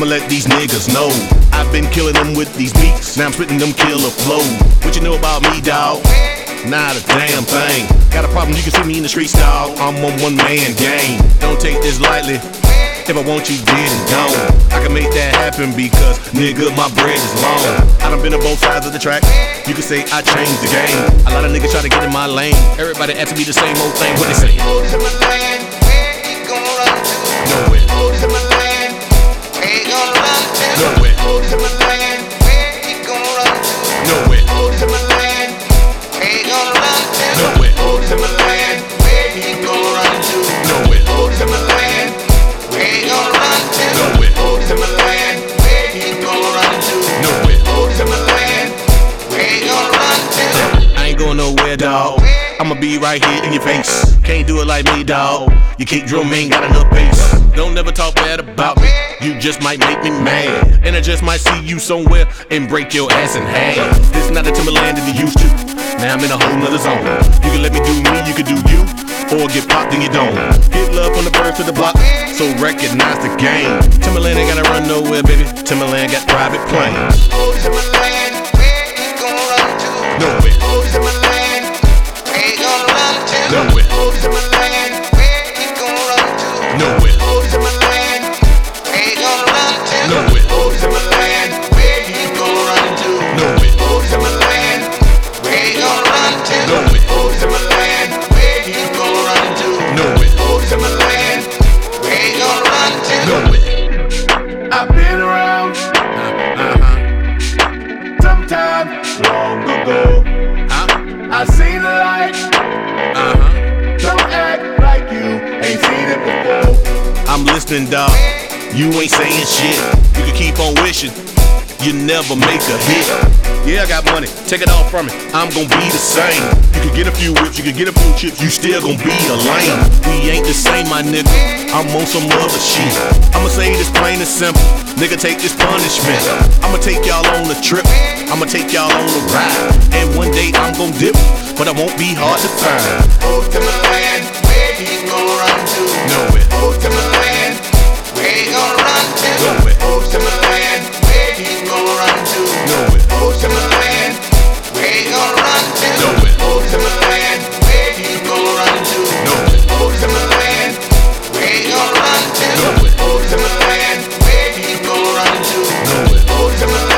I'ma let these niggas know I've been killing them with these beats. Now I'm spitting them killer flows. What you know about me, dawg? Not a damn thing. Got a problem, you can see me in the streets, dawg. I'm on one-man game. Don't take this lightly. If I want you dead and gone, I can make that happen because, nigga, my bread is long. I done been on both sides of the track. You can say I changed the game. A lot of niggas try to get in my lane. Everybody asking me the same old thing. What they say? Oldies in my land, where you gonna run to? Nowhere. Oldies in my land, where you gonna run to? Nowhere. Oldies in my land, where you gonna run to? Nowhere. Oldies in my land, where you gonna run to? Nowhere. Oldies in my land, where you gonna run to? Nowhere. Oldies in my land, where you gonna run to? Nowhere. Oldies in my land, where you gonna run to? Nowhere. Oldies in my land, where you gonna run to? I ain't going nowhere, dawg. I'ma be right here in your face. Can't do it like me, dawg. You can't drum me, ain't got enough bass. Don't never talk bad about me. You just might make me mad. And I just might see you somewhere and break your ass in half. This not the Timberland that you used to. Now I'm in a whole nother zone. You can let me do me, you can do you, or get popped and you don't. Get love from the birds to the block, so recognize the game. Timberland ain't gotta run nowhere, baby. Timberland got private planes. Oldies in my land, where you gonna run to? Nowhere. Oldies in my land, where you gonna run to? Nowhere. Oldies in my land, where you gonna run to? Nowhere. Oldies in my land, where you gonna run to? Nowhere. Oldies in my land, where you gonna run to? Nowhere. Oldies in my land, where you gonna run to? Nowhere. Oldies in my land, where you gonna run to? Nowhere. Oldies in my land, where you gonna run to? Nowhere. I've been around sometime long ago. I seen the light. Don't act like you ain't seen it before. I'm listening, dawg. You ain't saying shit. You can keep on wishing. You never make a hit. Yeah, I got money. Take it all from me. I'm gon' be the same. You can get a few whips, you can get a few chips. You still gon' be a lame. We ain't the same, my nigga. I'm on some other shit. I'ma say this plain and simple. Nigga, take this punishment. I'ma take y'all on a trip. I'ma take y'all on a ride. And one day I'm gon' dip, but I won't be hard to find. Oldies in my land, where you gonna run to? Nowhere. Oldies in my land, where you gonna run to? Nowhere. Oldies in my land, where you gonna run to? Nowhere. Oldies in my land, where you gonna run to? Nowhere. Oldies in my land, where you gonna run to? Nowhere. Oldies in my land, where you gonna run to? Nowhere. Oldies in my land, where you gonna run to? Nowhere. Oldies in my